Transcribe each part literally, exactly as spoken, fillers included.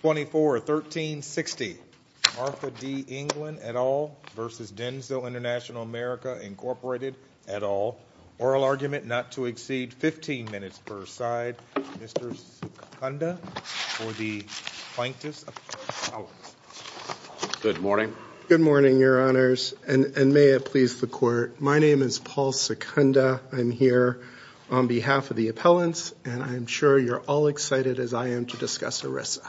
twenty-four thirteen sixty, Martha D. England et al. Versus Denso International America Incorporated et al. Oral argument not to exceed fifteen minutes per side. Mister Secunda for the plaintiffs' appellants. Good morning. Good morning, Your Honors, and, and may it please the Court. My name is Paul Secunda. I'm here on behalf of the appellants, and I'm sure you're all excited as I am to discuss ERISA.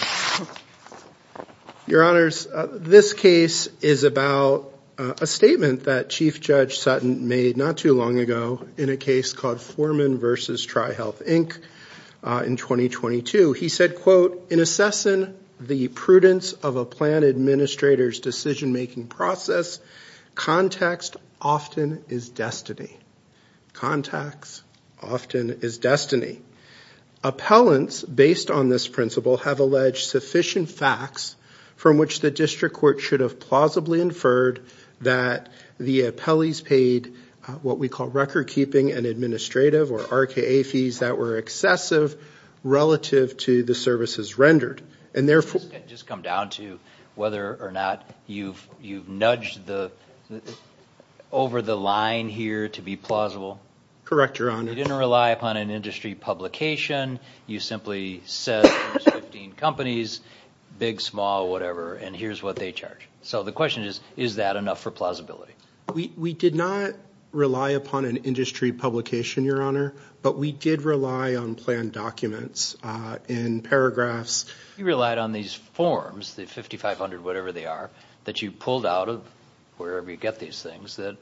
Your Honors, uh, this case is about uh, a statement that Chief Judge Sutton made not too long ago in a case called Foreman versus TriHealth, Incorporated uh, in twenty twenty-two. He said, quote, in assessing the prudence of a plan administrator's decision-making process, context often is destiny. Context often is destiny. Appellants, based on this principle, have alleged sufficient facts from which the district court should have plausibly inferred that the appellees paid uh, what we call record-keeping and administrative, or R K A, fees that were excessive relative to the services rendered. And therefore, just, just come down to whether or not you've you've nudged the, the over the line here to be plausible. Correct, Your Honor. You didn't rely upon an industry publication. You simply said there's fifteen companies, big, small, whatever, and here's what they charge. So the question is, is that enough for plausibility? We we did not rely upon an industry publication, Your Honor, but we did rely on plan documents uh, in paragraphs. You relied on these forms, the fifty-five hundred, whatever they are, that you pulled out of wherever you get these things, that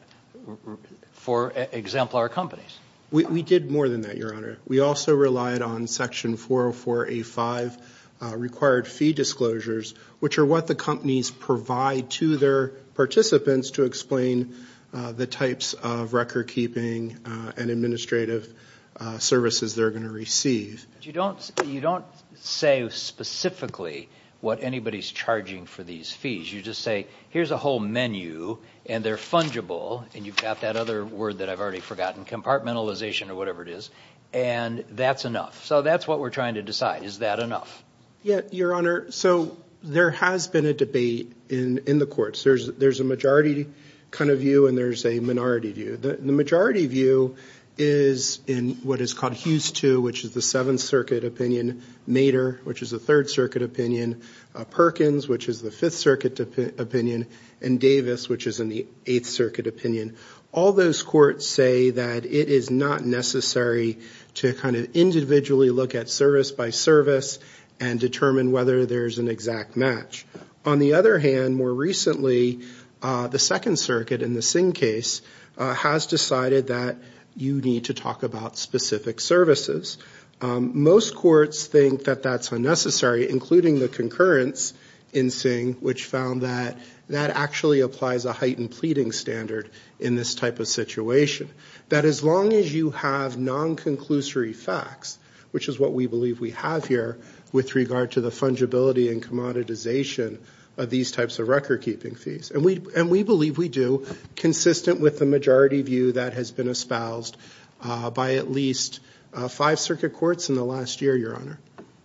for exemplar companies. We, we did more than that, Your Honor. We also relied on Section four oh four A five, uh, required fee disclosures, which are what the companies provide to their participants to explain uh, the types of record keeping uh, and administrative uh, services they're going to receive. But you don't, you don't say specifically what anybody's charging for these fees. You just say, here's a whole menu, and they're fungible, and you've got that other word that I've already forgotten, compartmentalization or whatever it is, and that's enough. So that's what we're trying to decide. Is that enough? Yeah, Your Honor. So there has been a debate in, in the courts. There's there's a majority kind of view and there's a minority view. The, the majority view is in what is called Hughes two, which is the Seventh Circuit opinion, Mater, which is the Third Circuit opinion, uh, Perkins, which is the Fifth Circuit op- opinion, and Davis, which is in the Eighth Circuit opinion. All those courts say that it is not necessary to kind of individually look at service by service and determine whether there's an exact match. On the other hand, more recently, uh, the Second Circuit in the Singh case uh, has decided that you need to talk about specific services. Um, most courts think that that's unnecessary, including the concurrence in Singh, which found that that actually applies a heightened pleading standard in this type of situation. That as long as you have non-conclusory facts, which is what we believe we have here with regard to the fungibility and commoditization of these types of record-keeping fees. And we and we believe we do, consistent with the majority view that has been espoused uh, by at least uh, five circuit courts in the last year, Your Honor.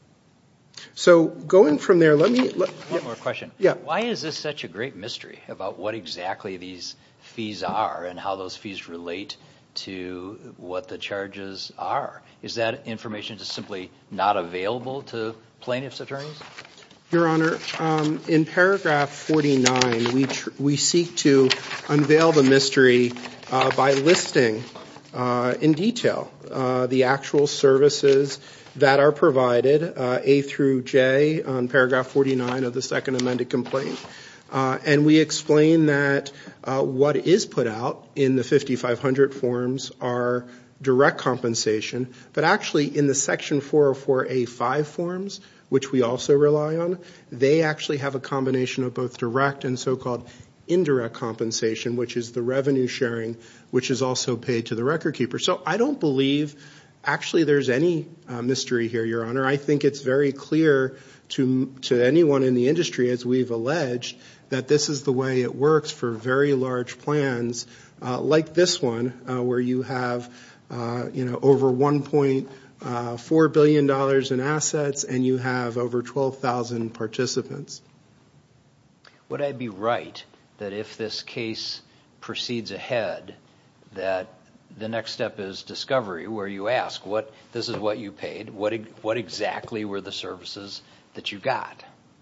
So going from there, let me... Let, One yeah. more question. Yeah. Why is this such a great mystery about what exactly these fees are and how those fees relate to what the charges are? Is that information just simply not available to plaintiffs' attorneys? Your Honor, um, in paragraph forty-nine, we tr- we seek to unveil the mystery uh, by listing uh, in detail uh, the actual services that are provided, uh, A through J, on paragraph forty-nine of the second amended complaint. Uh, and we explain that uh, what is put out in the fifty-five hundred forms are direct compensation, but actually in the section four oh four A five forms, which we also rely on, they actually have a combination of both direct and so-called indirect compensation, which is the revenue sharing, which is also paid to the record keeper. So I don't believe actually there's any uh, mystery here, Your Honor. I think it's very clear to to anyone in the industry, as we've alleged, that this is the way it works for very large plans uh, like this one, uh, where you have uh, you know over one point uh, four billion dollars in assets, and you have over twelve thousand participants. Would I be right that if this case proceeds ahead, that the next step is discovery, where you ask, what this is what you paid, what what exactly were the services that you got?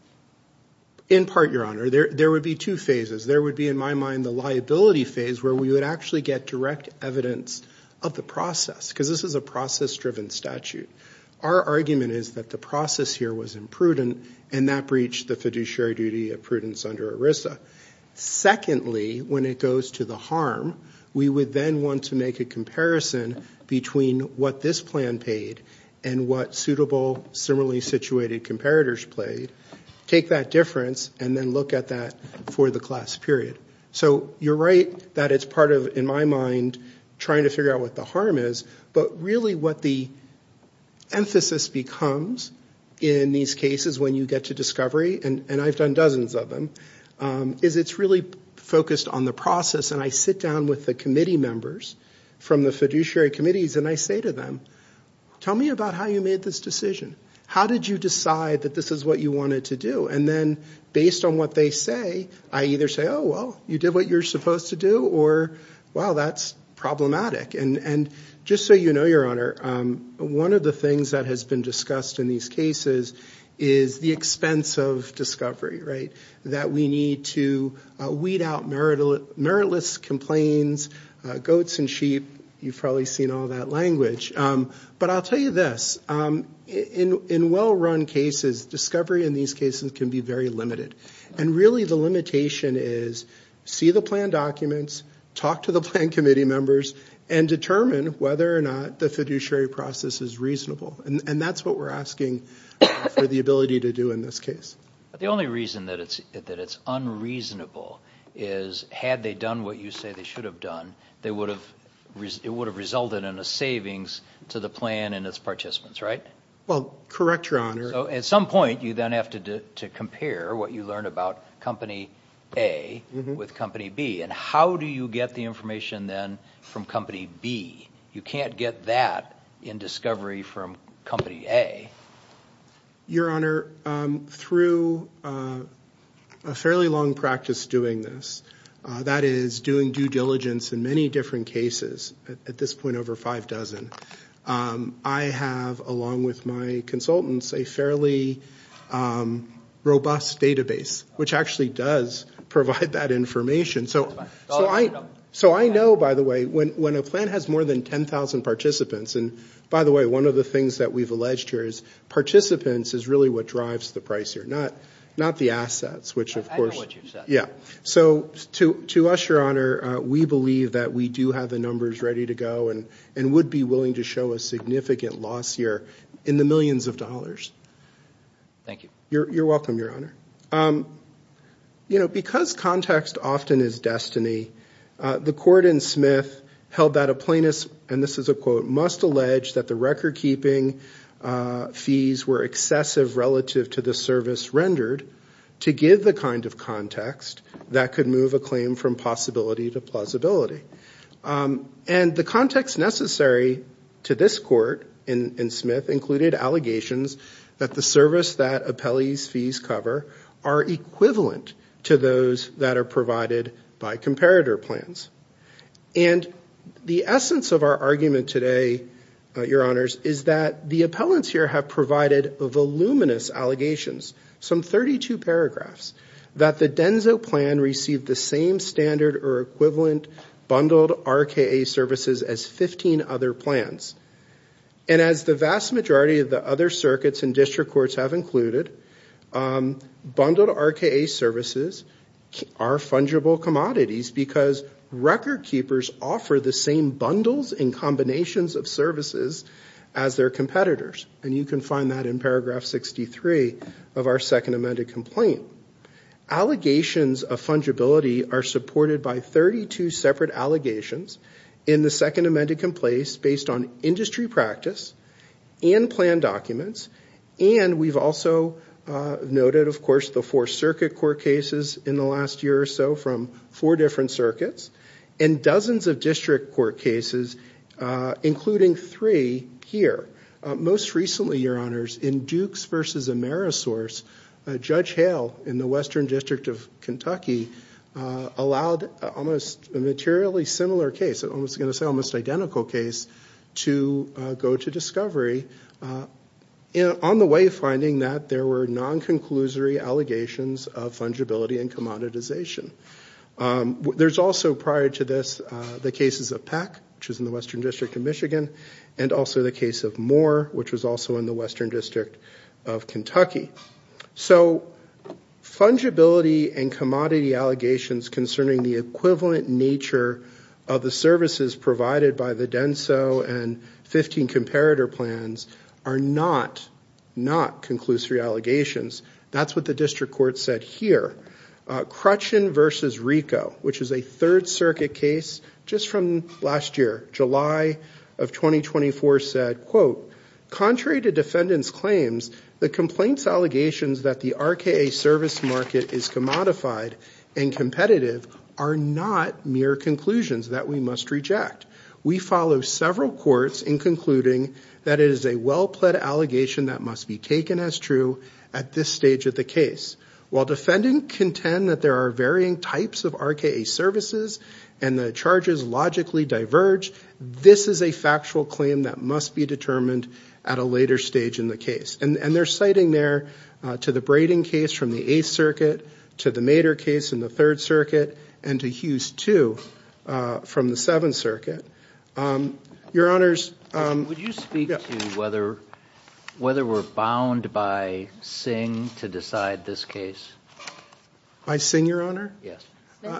In part, Your Honor, there there would be two phases. There would be, in my mind, the liability phase, where we would actually get direct evidence of the process, because this is a process-driven statute. Our argument is that the process here was imprudent, and that breached the fiduciary duty of prudence under ERISA. Secondly, when it goes to the harm, we would then want to make a comparison between what this plan paid and what suitable, similarly situated comparators paid, take that difference, and then look at that for the class period. So you're right that it's part of, in my mind, trying to figure out what the harm is, but really what the emphasis becomes in these cases when you get to discovery, and, and I've done dozens of them, um, is it's really focused on the process, and I sit down with the committee members from the fiduciary committees, and I say to them, tell me about how you made this decision. How did you decide that this is what you wanted to do? And then based on what they say, I either say, oh, well, you did what you're supposed to do, or, wow, that's problematic. And, and just so you know, Your Honor, um, one of the things that has been discussed in these cases is the expense of discovery, right? That we need to uh, weed out meritless, meritless complaints, uh, goats and sheep. You've probably seen all that language. Um, but I'll tell you this, um, in, in well-run cases, discovery in these cases can be very limited. And really the limitation is see the plan documents, talk to the plan committee members, and determine whether or not the fiduciary process is reasonable. And, and that's what we're asking uh, for the ability to do in this case. But the only reason that it's that it's unreasonable is had they done what you say they should have done, they would have it would have resulted in a savings to the plan and its participants, right? Well, correct, Your Honor. So at some point, you then have to do, to compare what you learn about Company A mm-hmm. with Company B. And how do you get the information then from Company B? You can't get that in discovery from Company A. Your Honor, um, through uh, a fairly long practice doing this, Uh, that is doing due diligence in many different cases, at, at this point over five dozen. Um, I have, along with my consultants, a fairly um, robust database, which actually does provide that information. So, so I, so I know, by the way, when, when a plan has more than ten thousand participants, and by the way, one of the things that we've alleged here is participants is really what drives the price here, not Not the assets, which of I course. I know what you've said. Yeah. So to to us, Your Honor, uh, we believe that we do have the numbers ready to go, and and would be willing to show a significant loss here in the millions of dollars. Thank you. You're you're welcome, Your Honor. Um, you know, because context often is destiny, uh, the court in Smith held that a plaintiff, and this is a quote, must allege that the record keeping Uh, fees were excessive relative to the service rendered to give the kind of context that could move a claim from possibility to plausibility. Um, and the context necessary to this court in, in Smith included allegations that the service that appellee's fees cover are equivalent to those that are provided by comparator plans. And the essence of our argument today, Uh, Your Honors, is that the appellants here have provided voluminous allegations, some thirty-two paragraphs, that the Denso plan received the same standard or equivalent bundled R K A services as fifteen other plans. And as the vast majority of the other circuits and district courts have included, um, bundled R K A services are fungible commodities because record keepers offer the same bundles and combinations of services as their competitors. And you can find that in paragraph sixty-three of our second amended complaint. Allegations of fungibility are supported by thirty-two separate allegations in the second amended complaint based on industry practice and plan documents. And we've also uh, noted, of course, the four circuit court cases in the last year or so from four different circuits, and dozens of district court cases, uh, including three here, Uh, most recently, Your Honors, in Dukes versus Amerisource, uh, Judge Hale in the Western District of Kentucky uh, allowed almost a materially similar case, I'm almost going to say almost identical case, to uh, go to discovery uh, in, on the way finding that there were non-conclusory allegations of fungibility and commoditization. Um, w- there's also, prior to this, uh, the cases of Peck, which is in the Western District of Michigan, and also the case of Moore, which was also in the Western District of Kentucky. So fungibility and commodity allegations concerning the equivalent nature of the services provided by the DENSO and fifteen comparator plans are not, not conclusory allegations. That's what the district court said here. Uh, Crutchin versus Rico, which is a Third Circuit case just from last year, July of twenty twenty-four, said, quote, contrary to defendants' claims, the complaint's allegations that the R K A service market is commodified and competitive are not mere conclusions that we must reject. We follow several courts in concluding that it is a well-pled allegation that must be taken as true at this stage of the case. While defendants contend that there are varying types of R K A services and the charges logically diverge, this is a factual claim that must be determined at a later stage in the case. And, and they're citing there uh, to the Braden case from the Eighth Circuit, to the Mader case in the Third Circuit, and to Hughes two uh, from the Seventh Circuit. Um, Your Honors. Um, Would you speak yeah. to whether whether we're bound by Singh to decide this case? By Singh, Your Honor? Yes. Uh,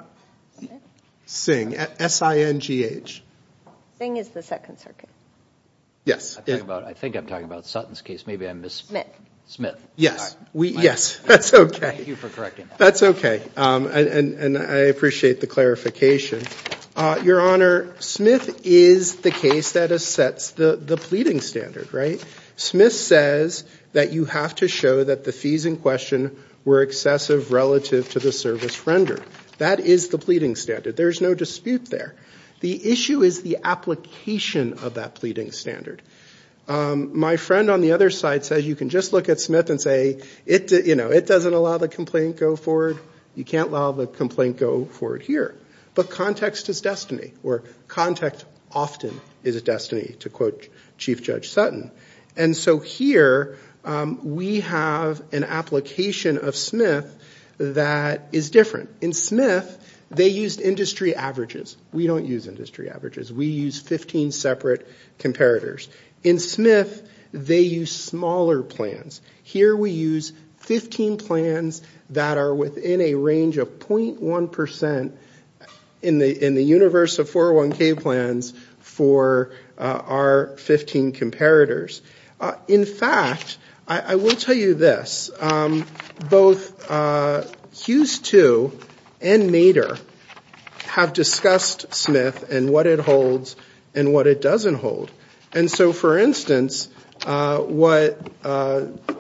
Singh, S I N G H. Singh is the Second Circuit. Yes. I'm talking about, I think I'm talking about Sutton's case. Maybe I miss Smith. Smith. Yes. Right. We. My, yes. That's okay. Thank you for correcting that. That's okay. Um, and, and, and I appreciate the clarification. Uh, Your Honor, Smith is the case that sets the, the pleading standard, right? Smith says that you have to show that the fees in question were excessive relative to the service rendered. That is the pleading standard. There's no dispute there. The issue is the application of that pleading standard. Um, my friend on the other side says you can just look at Smith and say, it, you know, it doesn't allow the complaint go forward. You can't allow the complaint go forward here. But context is destiny, or context often is destiny, to quote Chief Judge Sutton. And so here um, we have an application of Smith that is different. In Smith, they used industry averages. We don't use industry averages. We use fifteen separate comparators. In Smith, they use smaller plans. Here we use fifteen plans that are within a range of zero point one percent in the in the universe of four oh one k plans for uh, our fifteen comparators. Uh, in fact, I, I will tell you this. Um, both uh, Hughes two and Mader have discussed Smith and what it holds and what it doesn't hold. And so, for instance, uh, what uh,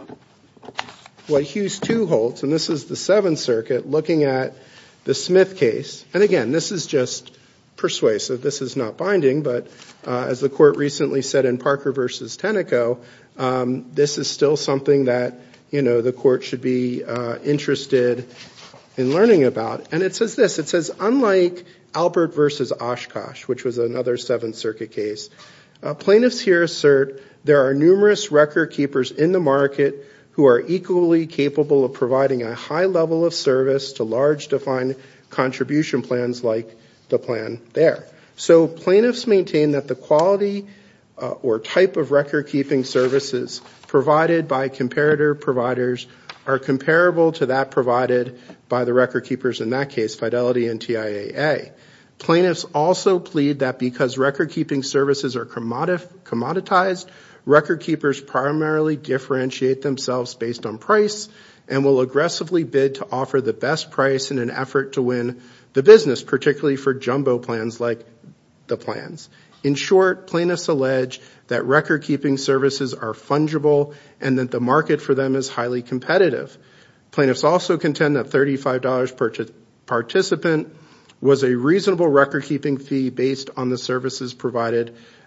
what Hughes two holds, and this is the Seventh Circuit looking at the Smith case, and again, this is just persuasive. This is not binding, but uh, as the court recently said in Parker versus Tenneco, um, this is still something that, you know, the court should be uh, interested in learning about. And it says this, it says, unlike Albert versus Oshkosh, which was another Seventh Circuit case, uh, plaintiffs here assert there are numerous record keepers in the market who are equally capable of providing a high level of service to large defined contribution plans like the plan there. So plaintiffs maintain that the quality uh, or type of record keeping services provided by comparator providers are comparable to that provided by the record keepers in that case, Fidelity and T I A A. Plaintiffs also plead that because record keeping services are commoditized, record keepers primarily differentiate themselves based on price and will aggressively bid to offer the best price in an effort to win the business, particularly for jumbo plans like the plans. In short, plaintiffs allege that record-keeping services are fungible and that the market for them is highly competitive. Plaintiffs also contend that thirty-five dollars per participant was a reasonable record-keeping fee based on the services provided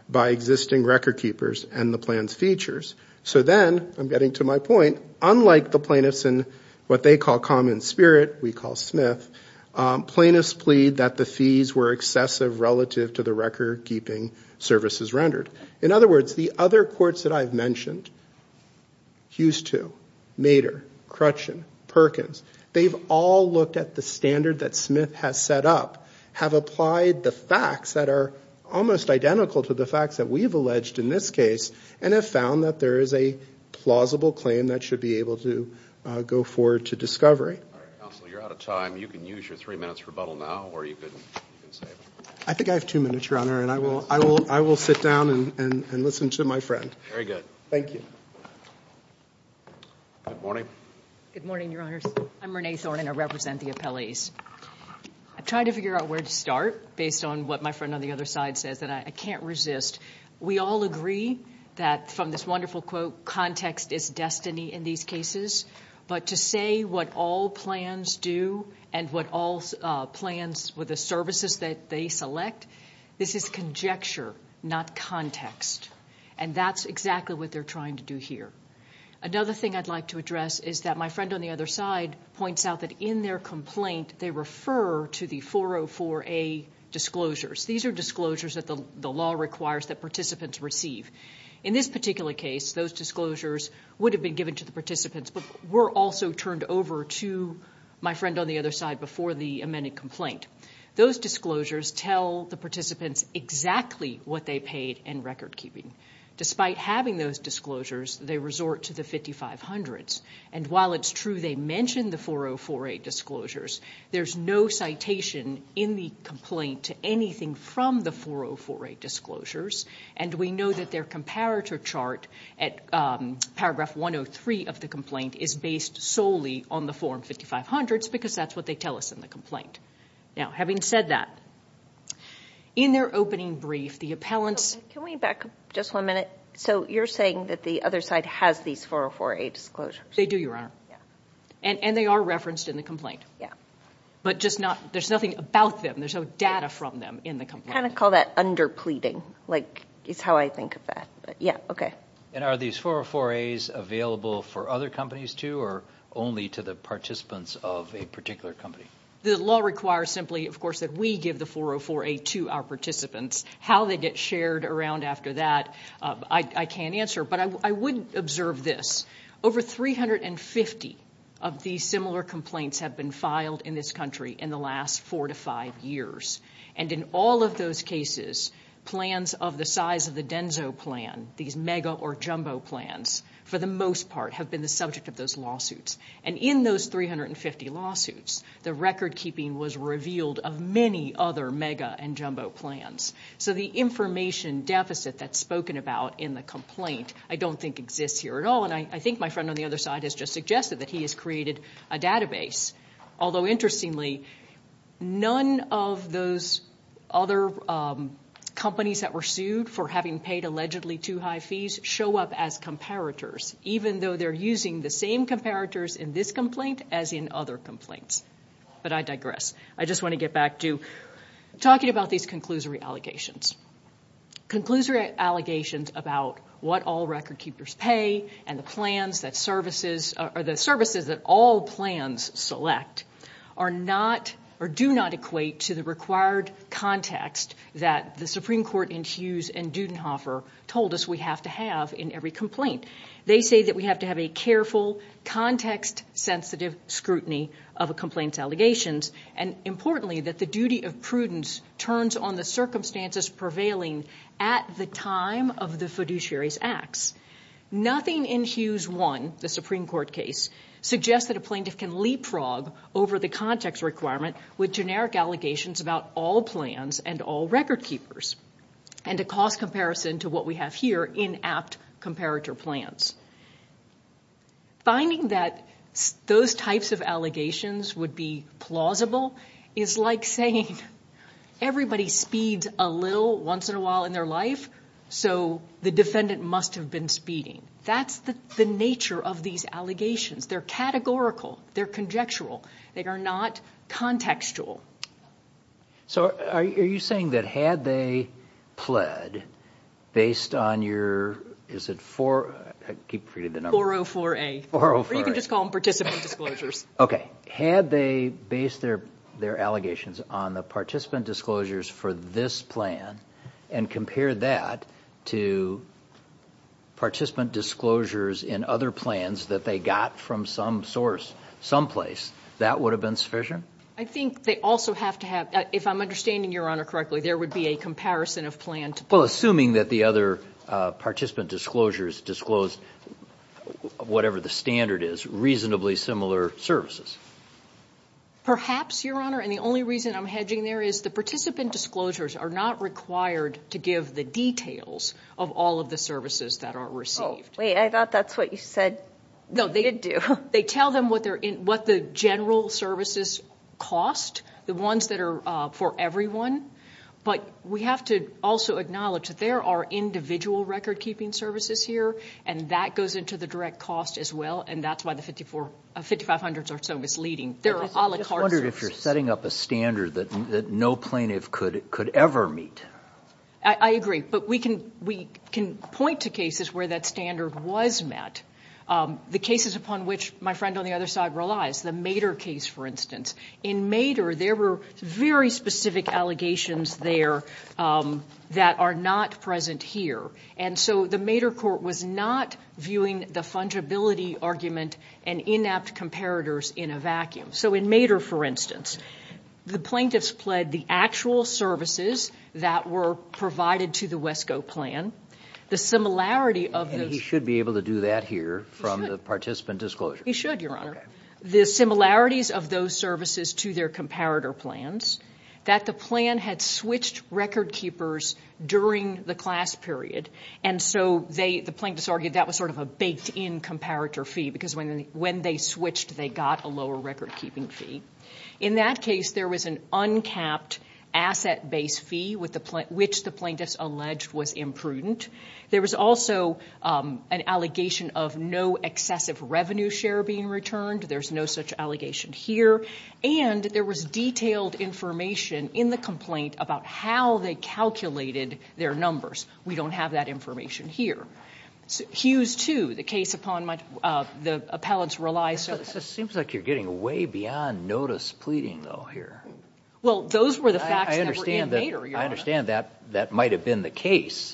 by existing record keepers and the plan's features. So then, I'm getting to my point, unlike the plaintiffs in what they call common spirit, we call Smith, um, plaintiffs plead that the fees were excessive relative to the record-keeping services rendered. In other words, the other courts that I've mentioned, Hughes two, Mader, Crutchin, Perkins, they've all looked at the standard that Smith has set up, have applied the facts that are almost identical to the facts that we've alleged in this case, and have found that there is a plausible claim that should be able to uh, go forward to discovery. All right, counsel, you're out of time. You can use your three minutes rebuttal now, or you can, you can save it. I think I have two minutes, Your Honor, and I will, I will, I will sit down and, and, and listen to my friend. Very good. Thank you. Good morning. Good morning, Your Honors. I'm Renee Thorne, and I represent the appellees. I'm trying to figure out where to start based on what my friend on the other side says, and I, I can't resist. We all agree that from this wonderful quote, context is destiny in these cases, but to say what all plans do and what all uh, plans with the services that they select, this is conjecture, not context. And that's exactly what they're trying to do here. Another thing I'd like to address is that my friend on the other side points out that in their complaint, they refer to the four oh four A disclosures. These are disclosures that the, the law requires that participants receive. In this particular case, those disclosures would have been given to the participants, but were also turned over to my friend on the other side before the amended complaint. Those disclosures tell the participants exactly what they paid in record keeping. Despite having those disclosures, they resort to the fifty-five hundreds. And while it's true they mention the four oh four A disclosures, there's no citation in the complaint to anything from the four oh four A disclosures. And we know that their comparator chart at um, paragraph one oh three of the complaint is based solely on the Form fifty-five hundreds because that's what they tell us in the complaint. Now, having said that, in their opening brief, the appellants... Can we back up just one minute? So you're saying that the other side has these four oh four A disclosures? They do, Your Honor. Yeah. And, and they are referenced in the complaint. Yeah. But just not, there's nothing about them. There's no data from them in the complaint. Kind of call that under-pleading, like, is how I think of that. But yeah, okay. And are these four oh four A's available for other companies too, or only to the participants of a particular company? The law requires simply, of course, that we give the four oh four A to our participants. How they get shared around after that, uh, I, I can't answer. But I, I would observe this. Over three hundred fifty of these similar complaints have been filed in this country in the last four to five years. And in all of those cases, plans of the size of the Denso plan, these mega or jumbo plans, for the most part, have been the subject of those lawsuits. And in those three hundred fifty lawsuits, the record keeping was revealed of many other mega and jumbo plans. So the information deficit that's spoken about in the complaint, I don't think exists here at all. And I, I think my friend on the other side has just suggested that he has created a database. Although, interestingly, none of those other um, companies that were sued for having paid allegedly too high fees show up as comparators, even though they're using the same comparators in this complaint as in other complaints. But I digress. I just want to get back to talking about these conclusory allegations. Conclusory allegations about what all record keepers pay and the plans that services, or the services that all plans select are not or do not equate to the required context that the Supreme Court in Hughes and Dudenhofer told us we have to have in every complaint. They say that we have to have a careful, context-sensitive scrutiny of a complaint's allegations, and importantly, that the duty of prudence turns on the circumstances prevailing at the time of the fiduciary's acts. Nothing in Hughes one, the Supreme Court case, suggests that a plaintiff can leapfrog over the context requirement with generic allegations about all plans and all record keepers, and a cost comparison to what we have here in apt comparator plans. Finding that those types of allegations would be plausible is like saying everybody speeds a little once in a while in their life, so the defendant must have been speeding. That's the, the nature of these allegations. They're categorical. They're conjectural. They are not contextual. So are, are you saying that had they pled based on your, is it four, I keep forgetting the number. four oh four A. four oh four A. Or you can just call them participant disclosures. Okay. Had they based their, their allegations on the participant disclosures for this plan and compared that to participant disclosures in other plans that they got from some source, someplace, that would have been sufficient? I think they also have to have, uh, if I'm understanding Your Honor correctly, there would be a comparison of plan to Well, assuming that the other uh, participant disclosures disclosed whatever the standard is, reasonably similar services. Perhaps, Your Honor, and the only reason I'm hedging there is the participant disclosures are not required to give the details of all of the services that are received. Oh, wait, I thought that's what you said. No, they did do. They tell them what they're in, what the general services cost, the ones that are uh, for everyone. But we have to also acknowledge that there are individual record-keeping services here, and that goes into the direct cost as well, and that's why the fifty-four, uh, fifty-five hundreds are so misleading. There are a la carte I just wondered services. if you're setting up a standard that that no plaintiff could could ever meet. I, I agree, but we can we can point to cases where that standard was met. Um, the cases upon which my friend on the other side relies, the Mader case, for instance. In Mader, there were very specific allegations there um, that are not present here. And so the Mader court was not viewing the fungibility argument and inapt comparators in a vacuum. So in Mader, for instance, the plaintiffs pled the actual services that were provided to the Wesco plan, the similarity of And those. he should be able to do that here from the participant disclosure. He should, Your Honor. Okay. The similarities of those services to their comparator plans, that the plan had switched record keepers during the class period, and so they, the plaintiffs argued that was sort of a baked-in comparator fee because when they, when they switched, they got a lower record-keeping fee. In that case, there was an uncapped asset-based fee with the pla- which the plaintiffs alleged was imprudent. There was also um, an allegation of no excessive revenue share being returned. There's no such allegation here. And there was detailed information in the complaint about how they calculated their numbers. We don't have that information here. So Hughes, too, the case upon my, uh, the appellants rely so. It seems like you're getting way beyond notice pleading, though, here. Well, those were the facts I, I that understand were in that, Mader, Your I Honor. understand that that might have been the case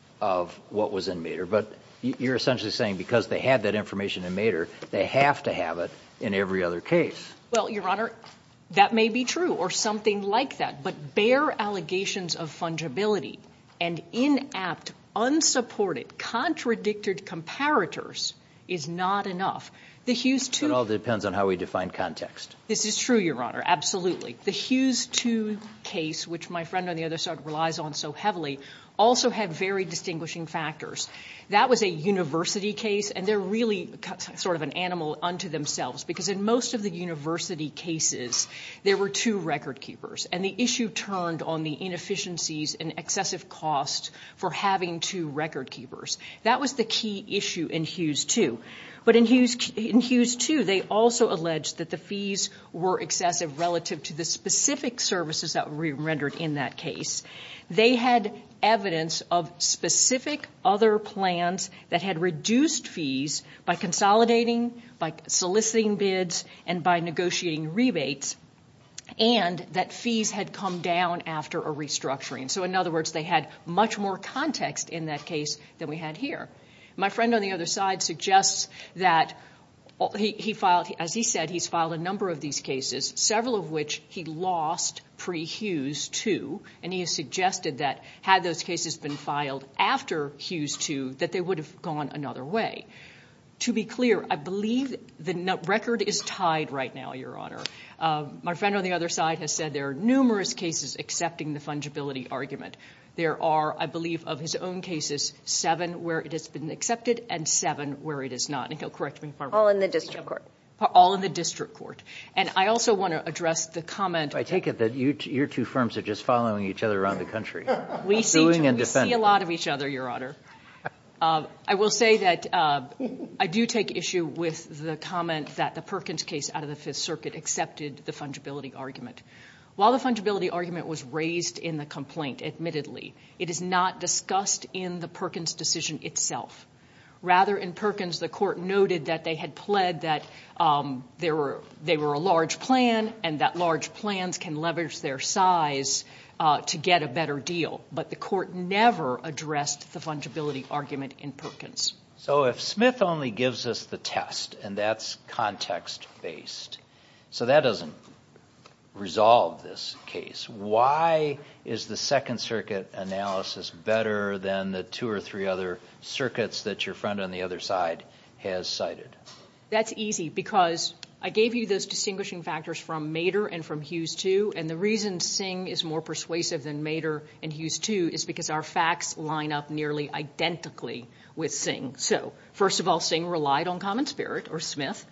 of what was in Mader, but you're essentially saying because they had that information in Mader, they have to have it in every other case. Well, Your Honor, that may be true or something like that, but bare allegations of fungibility and inapt, unsupported, contradicted comparators is not enough. The Hughes two. It all depends on how we define context. This is true, Your Honor, absolutely. The Hughes two case, which my friend on the other side relies on so heavily, also had very distinguishing factors. That was a university case, and they're really sort of an animal unto themselves, because in most of the university cases, there were two record keepers, and the issue turned on the inefficiencies and excessive cost for having two record keepers. That was the key issue in Hughes two. But in Hughes, in Hughes two, they also alleged that the fees were excessive relative to the specific services that were rendered in that case. They had evidence of specific other plans that had reduced fees by consolidating, by soliciting bids, and by negotiating rebates, and that fees had come down after a restructuring. So in other words, they had much more context in that case than we had here. My friend on the other side suggests that he, he filed, as he said, he's filed a number of these cases, several of which he lost pre-Hughes two, and he has suggested that had those cases been filed after Hughes two, that they would have gone another way. To be clear, I believe the record is tied right now, Your Honor. Uh, my friend on the other side has said there are numerous cases accepting the fungibility argument. There are, I believe, of his own cases, seven where it has been accepted and seven where it is not. And he'll correct me if I'm wrong. All in the district court. All in the district court. And I also want to address the comment. I take it that you, your two firms are just following each other around the country. We, see, Suing and we see defending. a lot of each other, Your Honor. Uh, I will say that uh, I do take issue with the comment that the Perkins case out of the Fifth Circuit accepted the fungibility argument. While the fungibility argument was raised in the complaint, admittedly, it is not discussed in the Perkins decision itself. Rather, in Perkins, the court noted that they had pled that um, there were, they were a large plan and that large plans can leverage their size uh, to get a better deal. But the court never addressed the fungibility argument in Perkins. So if Smith only gives us the test, and that's context-based, so that doesn't resolve this case, why is the Second Circuit analysis better than the two or three other circuits that your friend on the other side has cited? That's easy because I gave you those distinguishing factors from Mader and from Hughes two, and the reason Singh is more persuasive than Mader and Hughes two is because our facts line up nearly identically with Singh. So, first of all, Singh relied on common spirit, or Smith.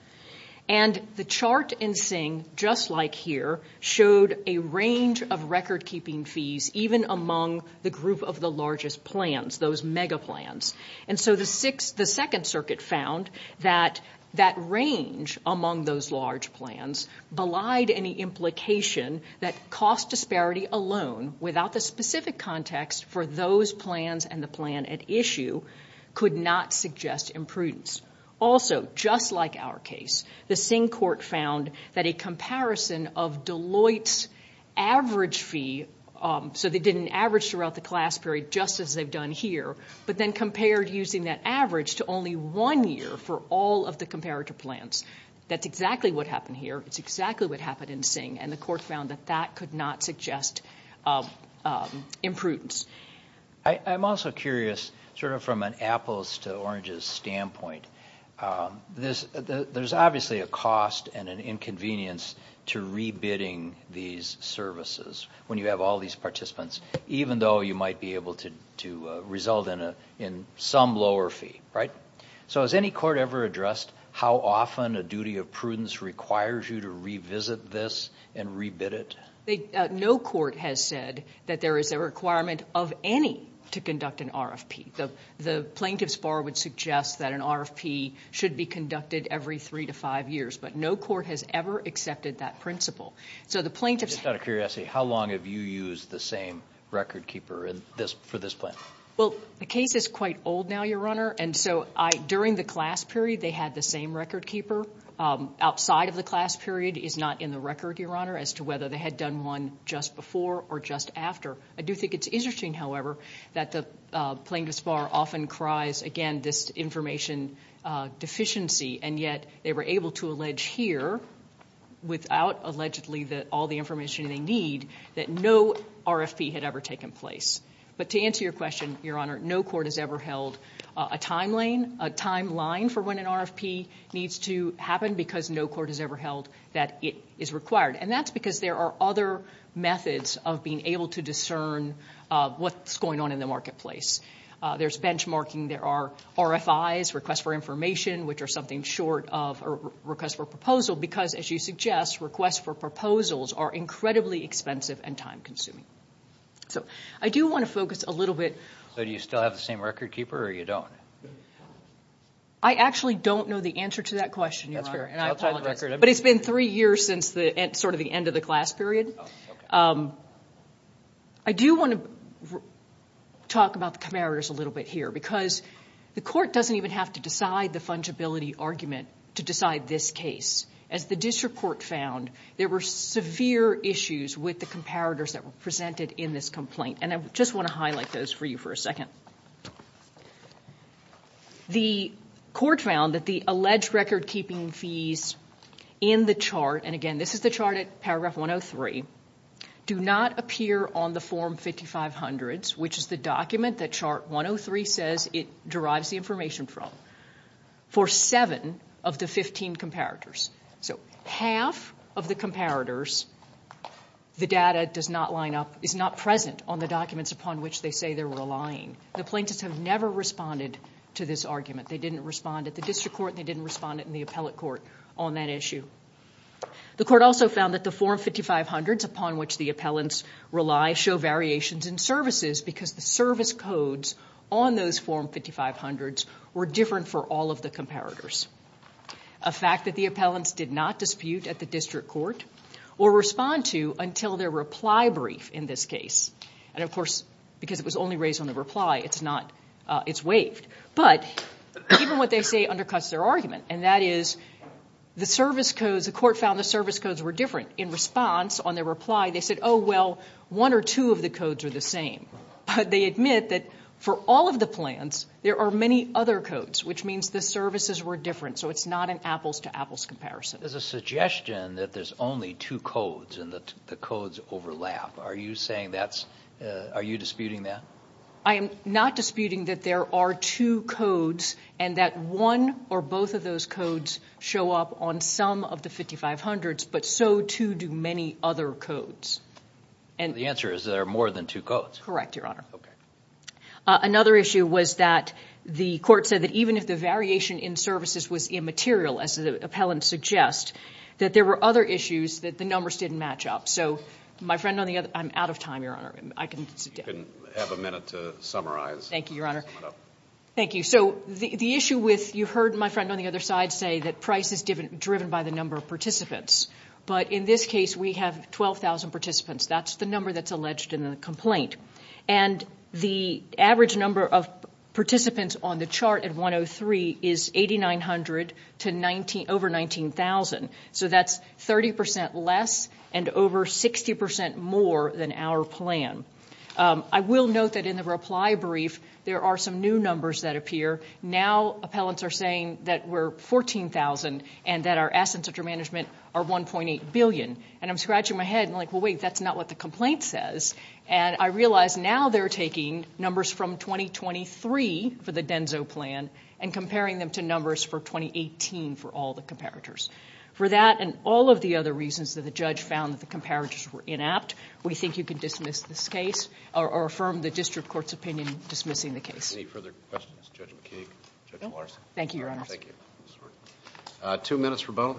And the chart in Singh, just like here, showed a range of record-keeping fees, even among the group of the largest plans, those mega plans. And so the, sixth, the Second Circuit found that that range among those large plans belied any implication that cost disparity alone, without the specific context for those plans and the plan at issue, could not suggest imprudence. Also, just like our case, the Singh court found that a comparison of Deloitte's average fee, um, so they did an average throughout the class period just as they've done here, but then compared using that average to only one year for all of the comparator plans. That's exactly what happened here. It's exactly what happened in Singh, and the court found that that could not suggest uh, um, imprudence. I, I'm also curious, sort of from an apples to oranges standpoint, Um, this, the, there's obviously a cost and an inconvenience to rebidding these services when you have all these participants, even though you might be able to, to uh, result in a in some lower fee, right? So has any court ever addressed how often a duty of prudence requires you to revisit this and rebid it? They, uh, no court has said that there is a requirement of any to conduct an R F P. The, the plaintiff's bar would suggest that an R F P should be conducted every three to five years, but no court has ever accepted that principle. So the plaintiff's... Just out of curiosity, how long have you used the same record keeper in this, for this plan? Well, the case is quite old now, Your Honor, and so I, during the class period, they had the same record keeper. Um, outside of the class period is not in the record, Your Honor, as to whether they had done one just before or just after. I do think it's interesting, however, that the uh, plaintiff's bar often cries, again, this information uh, deficiency, and yet they were able to allege here, without allegedly the, all the information they need, that no R F P had ever taken place. But to answer your question, Your Honor, no court has ever held uh, a timeline, a timeline for when an R F P needs to happen, because no court has ever held that it is required. And that's because there are other methods of being able to discern uh, what's going on in the marketplace. Uh, there's benchmarking. There are R F Is, requests for information, which are something short of a request for proposal, because, as you suggest, requests for proposals are incredibly expensive and time-consuming. So I do want to focus a little bit. So do you still have the same record keeper, or you don't? I actually don't know the answer to that question, Your That's Honor, fair. and I Outside the apologize. record, But it's been three years since the end, sort of the end of the class period. Oh, okay. Um, I do want to r- talk about the comparators a little bit here, because the court doesn't even have to decide the fungibility argument to decide this case. As the district court found, there were severe issues with the comparators that were presented in this complaint, and I just want to highlight those for you for a second. The court found that the alleged record-keeping fees in the chart, and again, this is the chart at paragraph one oh three, do not appear on the Form fifty-five hundreds, which is the document that Chart one oh three says it derives the information from, for seven of the fifteen comparators. So half of the comparators, the data does not line up, is not present on the documents upon which they say they're relying. The plaintiffs have never responded to this argument. They didn't respond at the district court, and they didn't respond in the appellate court on that issue. The court also found that the Form fifty-five hundreds upon which the appellants rely show variations in services, because the service codes on those Form fifty-five hundreds were different for all of the comparators. A fact that the appellants did not dispute at the district court, or respond to until their reply brief in this case. And, of course, because it was only raised on the reply, it's not, uh, it's waived. But even what they say undercuts their argument, and that is the service codes, the court found the service codes were different. In response, on their reply, they said, oh, well, one or two of the codes are the same. But they admit that for all of the plans, there are many other codes, which means the services were different. So it's not an apples-to-apples comparison. There's a suggestion that there's only two codes and that the codes overlap. Are you saying that's, uh, are you disputing that? I am not disputing that there are two codes and that one or both of those codes show up on some of the fifty-five hundreds, but so too do many other codes. And the answer is there are more than two codes. Correct, Your Honor. Okay. Uh, another issue was that the court said that even if the variation in services was immaterial, as the appellant suggests, that there were other issues that the numbers didn't match up. So my friend on the other, I'm out of time, Your Honor. I can sit down. You can have a minute to summarize. Thank you, Your Honor. Sum it up. Thank you. So the, the issue with, you heard my friend on the other side say that price is driven, driven by the number of participants. But in this case, we have twelve thousand participants. That's the number that's alleged in the complaint. And the average number of participants on the chart at one oh three is eighty-nine hundred to nineteen, over nineteen thousand. So that's thirty percent less and over sixty percent more than our plan. Um, I will note that in the reply brief, there are some new numbers that appear. Now appellants are saying that we're fourteen thousand and that our assets under management are one point eight billion. And I'm scratching my head and like, well, wait, that's not what the complaint says. And I realize now they're taking numbers from twenty twenty-three for the Denso plan and comparing them to numbers for twenty eighteen for all the comparators. For that and all of the other reasons that the judge found that the comparators were inapt, we think you can dismiss this case or, or affirm the district court's opinion dismissing the case. Any further questions? Judge McKeague? Judge No. Larson? Thank you, Your Honor. Thank you. Uh, two minutes rebuttal.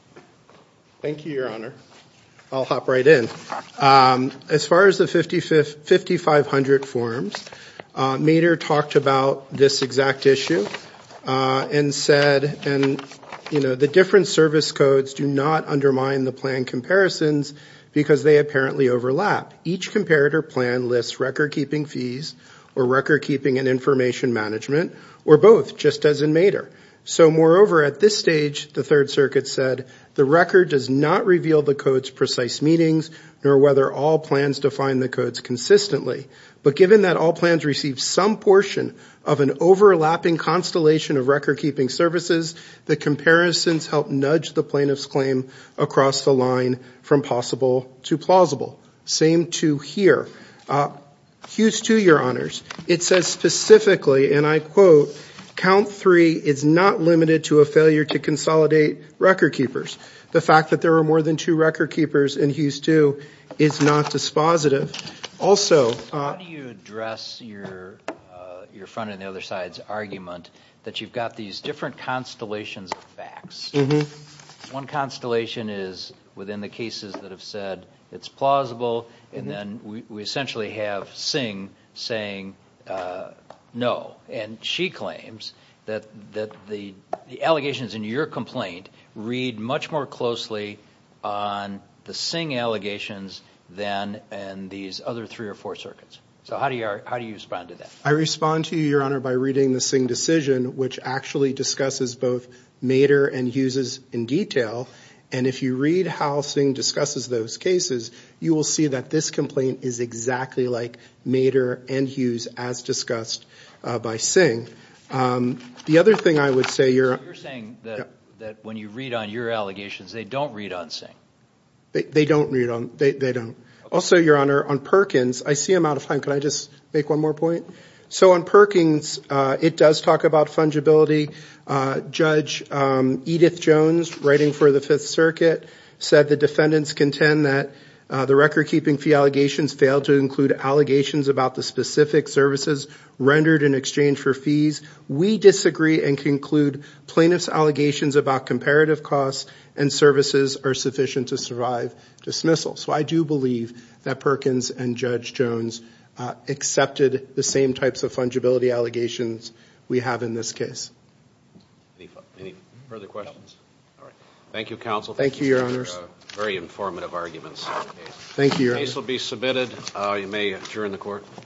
Thank you, Your Honor. I'll hop right in. Um, as far as the fifty-five hundred forms, uh, Mader talked about this exact issue uh, and said, and you know, the different service codes do not undermine the plan comparisons because they apparently overlap. Each comparator plan lists record-keeping fees or record-keeping and information management, or both, just as in Mader. So moreover, at this stage, the Third Circuit said, the record does not reveal the code's precise meanings, nor whether all plans define the codes consistently. But given that all plans receive some portion of an overlapping constellation of record-keeping services, the comparisons help nudge the plaintiff's claim across the line from possible to plausible. Same to here. Uh, Hughes two, Your Honors. It says specifically, and I quote, count three is not limited to a failure to consolidate record keepers. The fact that there are more than two record keepers in Hughes two is not dispositive. Also, uh, how do you address your uh, your friend on the other side's argument that you've got these different constellations of facts? Mm-hmm. One constellation is within the cases that have said it's plausible, and mm-hmm. then we, we essentially have Singh saying uh, no, and she claims that that the the allegations in your complaint read much more closely on the Singh allegations than in these other three or four circuits. So how do you how do you respond to that? I respond to you, Your Honor, by reading the Singh decision, which actually discusses both Mader and Hughes's in detail. And if you read how Singh discusses those cases, you will see that this complaint is exactly like Mader and Hughes as discussed uh, by Singh. Um, the other thing I would say, You're, so you're saying that, yeah. that when you read on your allegations, they don't read on Singh. They, they don't read on, they, they don't. Okay. Also, Your Honor, on Perkins, I see I'm out of time. Can I just make one more point? So on Perkins, uh, it does talk about fungibility. Uh, Judge um, Edith Jones, writing for the Fifth Circuit, said the defendants contend that uh, the record-keeping fee allegations failed to include allegations about the specific services rendered in exchange for fees. We disagree and conclude plaintiffs' allegations about comparative costs and services are sufficient to survive dismissal. So I do believe that Perkins and Judge Jones uh, accepted the same types of fungibility allegations we have in this case. Any, any further questions? All right. Thank you, counsel. Thank, Thank you, Your for, Honors. Uh, Very informative arguments. Thank you, Your The case Honor. will be submitted. Uh, You may adjourn the court.